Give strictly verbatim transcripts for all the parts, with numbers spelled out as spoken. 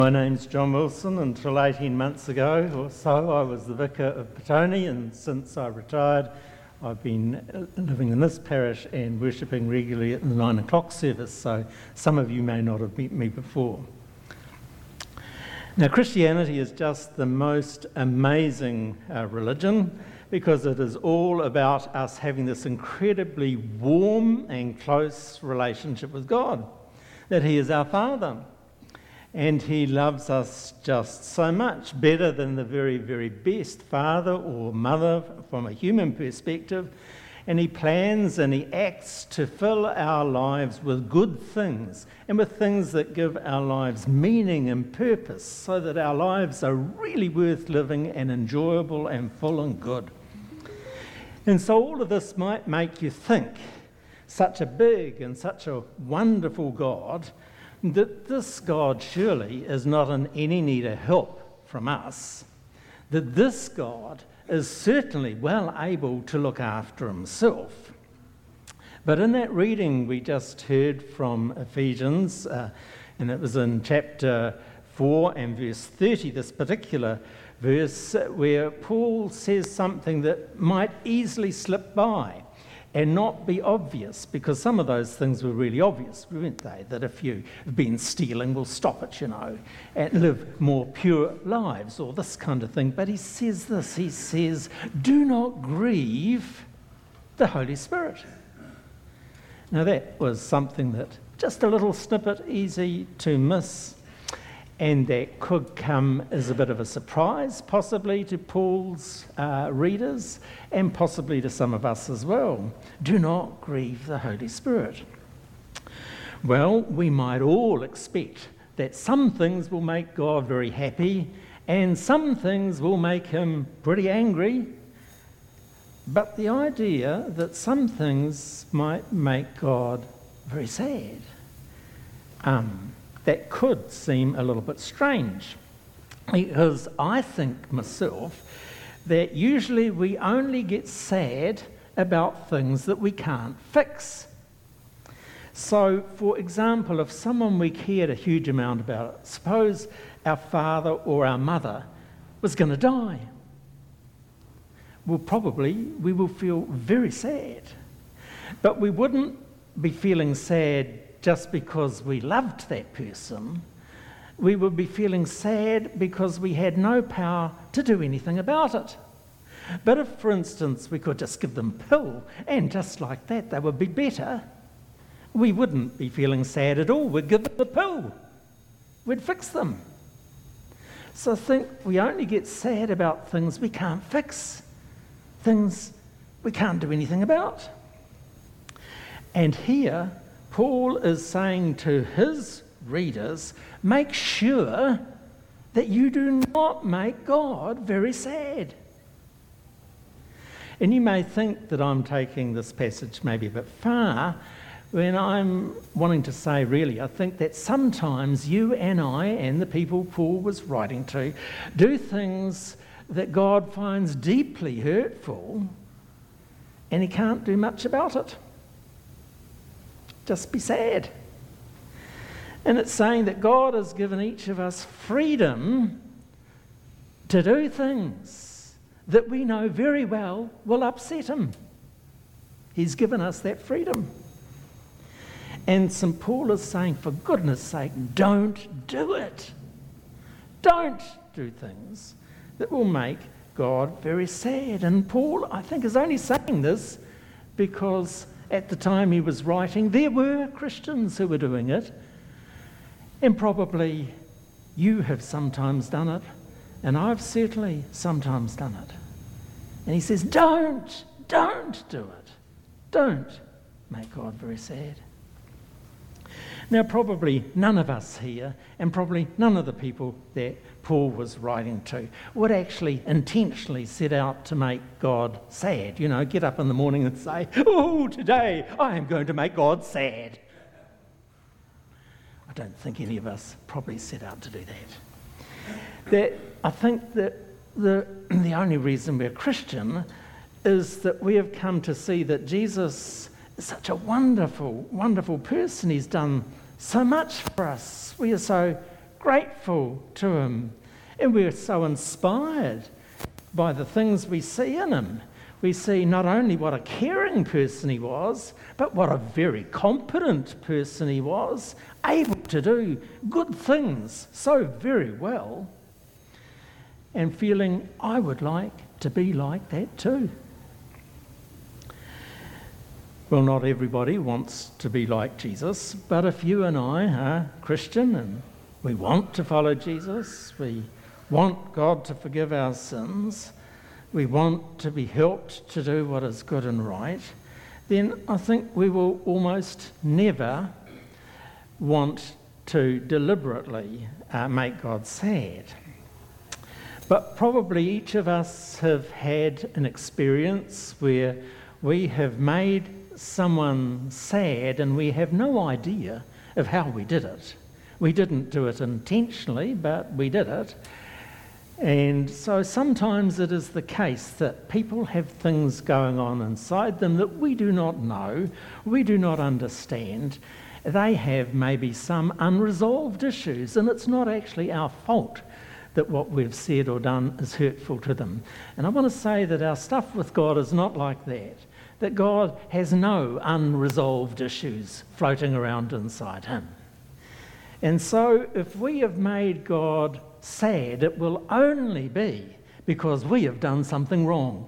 My name's John Wilson. Until eighteen months ago or so, I was the vicar of Petone, and since I retired, I've been living in this parish and worshipping regularly at the nine o'clock service, so some of you may not have met me before. Now, Christianity is just the most amazing uh, religion because it is all about us having this incredibly warm and close relationship with God, that He is our Father. And He loves us just so much, better than the very, very best father or mother from a human perspective. And He plans and He acts to fill our lives with good things and with things that give our lives meaning and purpose, so that our lives are really worth living and enjoyable and full and good. And so all of this might make you think, such a big and such a wonderful God, that this God surely is not in any need of help from us, that this God is certainly well able to look after Himself. But in that reading we just heard from Ephesians, uh, and it was in chapter four and verse thirty, this particular verse, where Paul says something that might easily slip by and not be obvious, because some of those things were really obvious, weren't they? That if you've been stealing, we'll stop it, you know, and live more pure lives, or this kind of thing. But he says this, he says, do not grieve the Holy Spirit. Now that was something that, just a little snippet, easy to miss, and that could come as a bit of a surprise, possibly to Paul's uh, readers, and possibly to some of us as well. Do not grieve the Holy Spirit. Well, we might all expect that some things will make God very happy, and some things will make Him pretty angry. But the idea that some things might make God very sad, um, that could seem a little bit strange, because I think myself that usually we only get sad about things that we can't fix. So, for example, if someone we cared a huge amount about, suppose our father or our mother was going to die, well, probably we will feel very sad. But we wouldn't be feeling sad just because we loved that person. We would be feeling sad because we had no power to do anything about it. But if, for instance, we could just give them a pill, and just like that they would be better, we wouldn't be feeling sad at all. We'd give them the pill. We'd fix them. So I think we only get sad about things we can't fix, things we can't do anything about. And here, Paul is saying to his readers, make sure that you do not make God very sad. And you may think that I'm taking this passage maybe a bit far when I'm wanting to say, really, I think that sometimes you and I and the people Paul was writing to do things that God finds deeply hurtful, and He can't do much about it. Just be sad. And it's saying that God has given each of us freedom to do things that we know very well will upset Him. He's given us that freedom. And Saint Paul is saying, for goodness sake, don't do it. Don't do things that will make God very sad. And Paul, I think, is only saying this because at the time he was writing, there were Christians who were doing it, and probably you have sometimes done it, and I've certainly sometimes done it. And he says, don't, don't do it. Don't make God very sad. Now, probably none of us here, and probably none of the people that Paul was writing to, would actually intentionally set out to make God sad. You know, get up in the morning and say, oh, today I am going to make God sad. I don't think any of us probably set out to do that. That I think that the, the only reason we're Christian is that we have come to see that Jesus is such a wonderful, wonderful person. He's done so much for us. We are so grateful to him. And we're so inspired by the things we see in him. We see not only what a caring person he was, but what a very competent person he was, able to do good things so very well, and feeling, I would like to be like that too. Well, not everybody wants to be like Jesus, but if you and I are Christian and we want to follow Jesus, we want God to forgive our sins, we want to be helped to do what is good and right, then I think we will almost never want to deliberately uh, make God sad. But probably each of us have had an experience where we have made someone sad and we have no idea of how we did it. We didn't do it intentionally, but we did it. And so sometimes it is the case that people have things going on inside them that we do not know, we do not understand. They have maybe some unresolved issues, and it's not actually our fault that what we've said or done is hurtful to them. And I want to say that our stuff with God is not like that, that God has no unresolved issues floating around inside him. And so if we have made God sad, it will only be because we have done something wrong.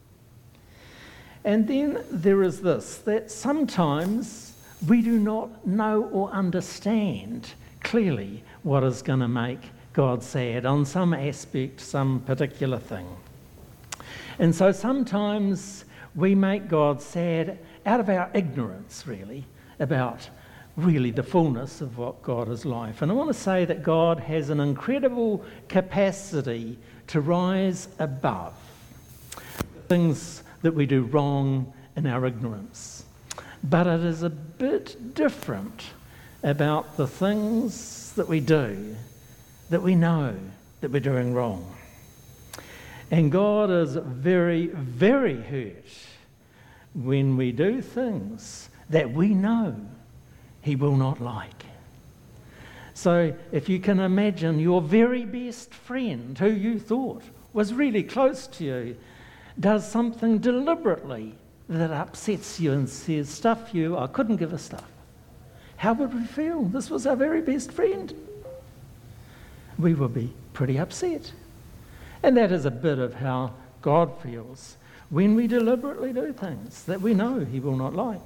And then there is this, that sometimes we do not know or understand clearly what is going to make God sad on some aspect, some particular thing. And so sometimes we make God sad out of our ignorance, really, about really the fullness of what God is like. And I want to say that God has an incredible capacity to rise above the things that we do wrong in our ignorance. But it is a bit different about the things that we do that we know that we're doing wrong. And God is very, very hurt when we do things that we know he will not like. So if you can imagine your very best friend who you thought was really close to you does something deliberately that upsets you and says, stuff you, I couldn't give a stuff. How would we feel? This was our very best friend. We will be pretty upset. And that is a bit of how God feels when we deliberately do things that we know he will not like.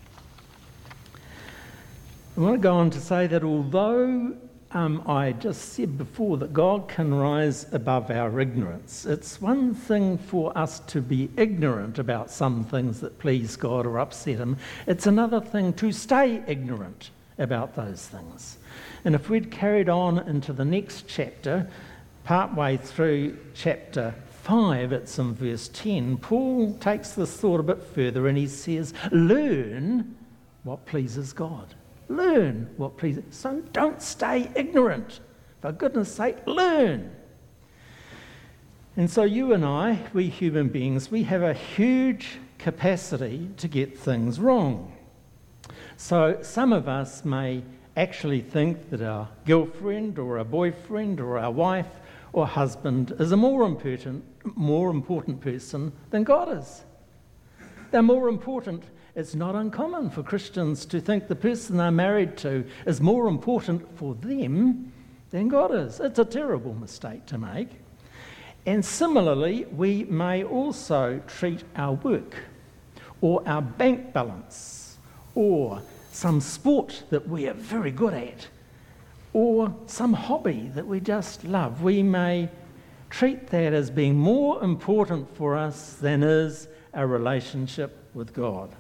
I want to go on to say that although um, I just said before that God can rise above our ignorance, it's one thing for us to be ignorant about some things that please God or upset him. It's another thing to stay ignorant about those things. And if we'd carried on into the next chapter, partway through chapter five, it's in verse ten, Paul takes this thought a bit further and he says, learn what pleases God. Learn what pleases. So don't stay ignorant. For goodness sake, learn. And so you and I, we human beings, we have a huge capacity to get things wrong. So some of us may actually think that our girlfriend or our boyfriend or our wife or husband is a more important, more important person than God is. They're more important. It's not uncommon for Christians to think the person they're married to is more important for them than God is. It's a terrible mistake to make. And similarly, we may also treat our work or our bank balance or some sport that we are very good at or some hobby that we just love. We may treat that as being more important for us than is our relationship with God.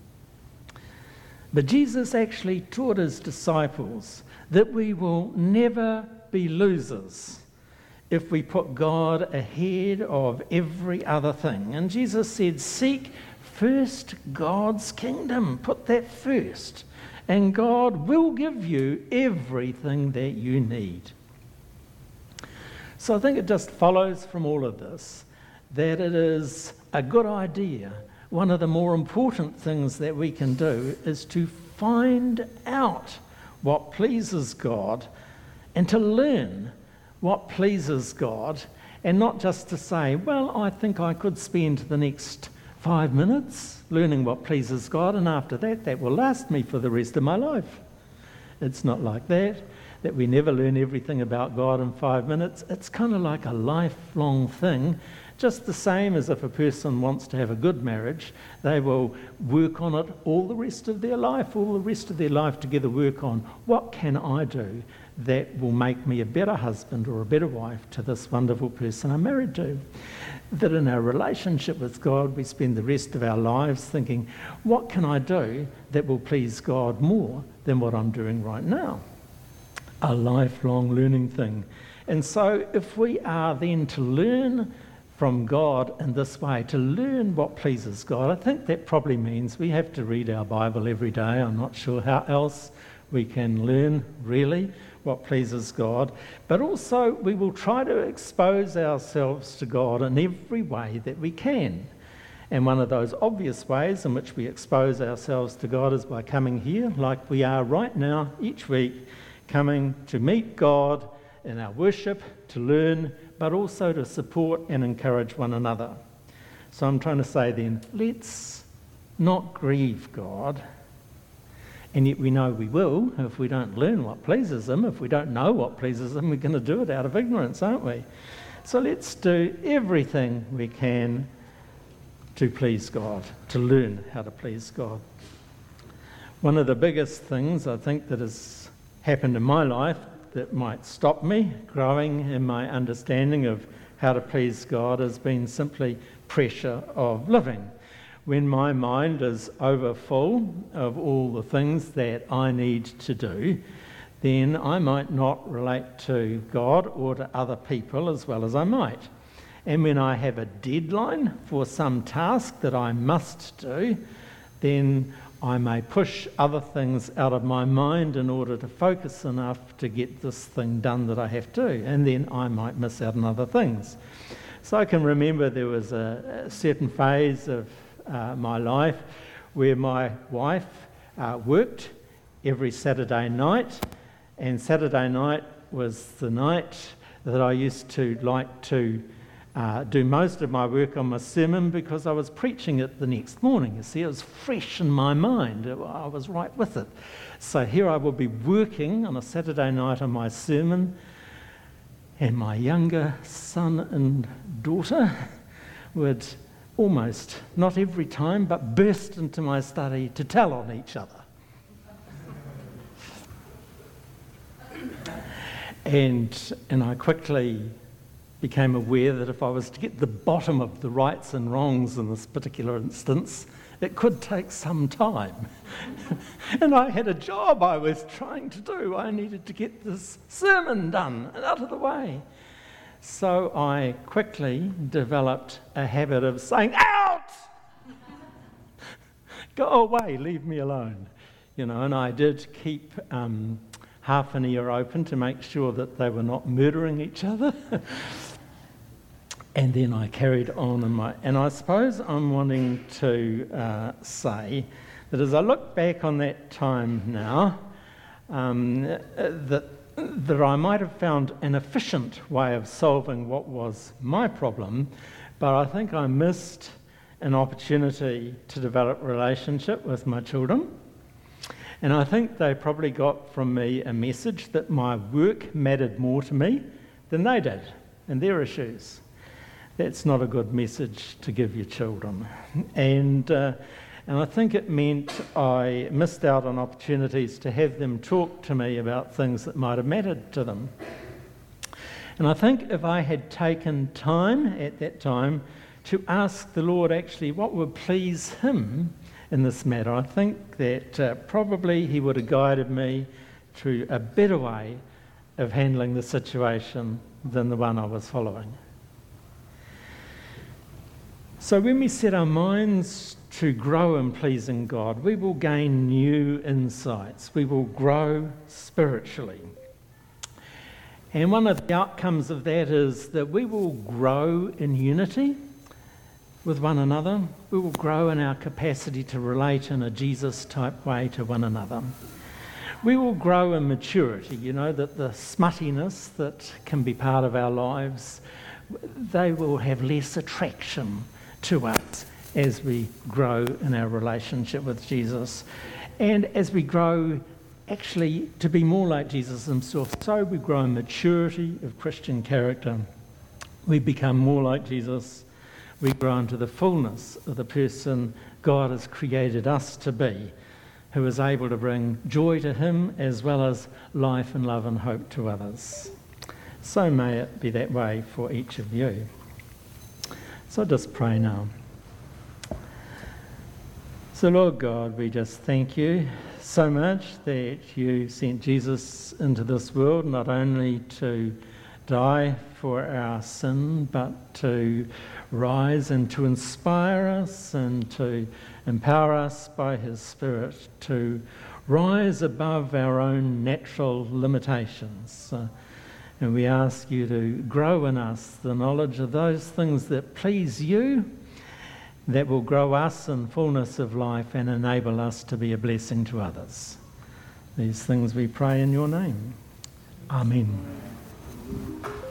But Jesus actually taught his disciples that we will never be losers if we put God ahead of every other thing. And Jesus said, seek first God's kingdom. Put that first. And God will give you everything that you need. So I think it just follows from all of this that it is a good idea. One of the more important things that we can do is to find out what pleases God and to learn what pleases God, and not just to say, well, I think I could spend the next five minutes learning what pleases God, and after that, that will last me for the rest of my life. It's not like that, that we never learn everything about God in five minutes. It's kind of like a lifelong thing, just the same as if a person wants to have a good marriage, they will work on it all the rest of their life, all the rest of their life together work on, what can I do that will make me a better husband or a better wife to this wonderful person I'm married to? That in our relationship with God, we spend the rest of our lives thinking, what can I do that will please God more than what I'm doing right now? A lifelong learning thing. And so if we are then to learn from God in this way, to learn what pleases God, I think that probably means we have to read our Bible every day. I'm not sure how else we can learn really what pleases God, but also we will try to expose ourselves to God in every way that we can. And one of those obvious ways in which we expose ourselves to God is by coming here, like we are right now, each week, coming to meet God in our worship, to learn, but also to support and encourage one another. So I'm trying to say then, let's not grieve God. And yet we know we will if we don't learn what pleases him. If we don't know what pleases him, we're going to do it out of ignorance, aren't we? So let's do everything we can to please God, to learn how to please God. One of the biggest things I think that has happened in my life that might stop me growing in my understanding of how to please God has been simply pressure of living. When my mind is overfull of all the things that I need to do, then I might not relate to God or to other people as well as I might. And when I have a deadline for some task that I must do, then I may push other things out of my mind in order to focus enough to get this thing done that I have to, and then I might miss out on other things. So I can remember there was a, a certain phase of uh, my life where my wife uh, worked every Saturday night, and Saturday night was the night that I used to like to Uh, do most of my work on my sermon because I was preaching it the next morning. You see, it was fresh in my mind. I was right with it. So here I will be working on a Saturday night on my sermon, and my younger son and daughter would almost, not every time, but burst into my study to tell on each other. and and I quickly became aware that if I was to get the bottom of the rights and wrongs in this particular instance, it could take some time. And I had a job I was trying to do. I needed to get this sermon done and out of the way. So I quickly developed a habit of saying, out! Go away, leave me alone. You know, and I did keep um, half an ear open to make sure that they were not murdering each other. And then I carried on in my... And I suppose I'm wanting to uh, say that as I look back on that time now, um, that, that I might have found an efficient way of solving what was my problem, but I think I missed an opportunity to develop a relationship with my children. And I think they probably got from me a message that my work mattered more to me than they did and their issues. That's not a good message to give your children. And uh, and I think it meant I missed out on opportunities to have them talk to me about things that might have mattered to them. And I think if I had taken time at that time to ask the Lord actually what would please him in this matter, I think that uh, probably he would have guided me through a better way of handling the situation than the one I was following. So when we set our minds to grow in pleasing God, we will gain new insights. We will grow spiritually. And one of the outcomes of that is that we will grow in unity with one another. We will grow in our capacity to relate in a Jesus-type way to one another. We will grow in maturity, you know, that the smuttiness that can be part of our lives, they will have less attraction to us as we grow in our relationship with Jesus. And as we grow actually to be more like Jesus himself, so we grow in maturity of Christian character. We become more like Jesus. We grow into the fullness of the person God has created us to be, who is able to bring joy to him as well as life and love and hope to others. So may it be that way for each of you. So just pray now. So Lord God, we just thank you so much that you sent Jesus into this world not only to die for our sin, but to rise and to inspire us and to empower us by his Spirit to rise above our own natural limitations. Uh, and we ask you to grow in us the knowledge of those things that please you, that will grow us in fullness of life and enable us to be a blessing to others. These things we pray in your name. Amen.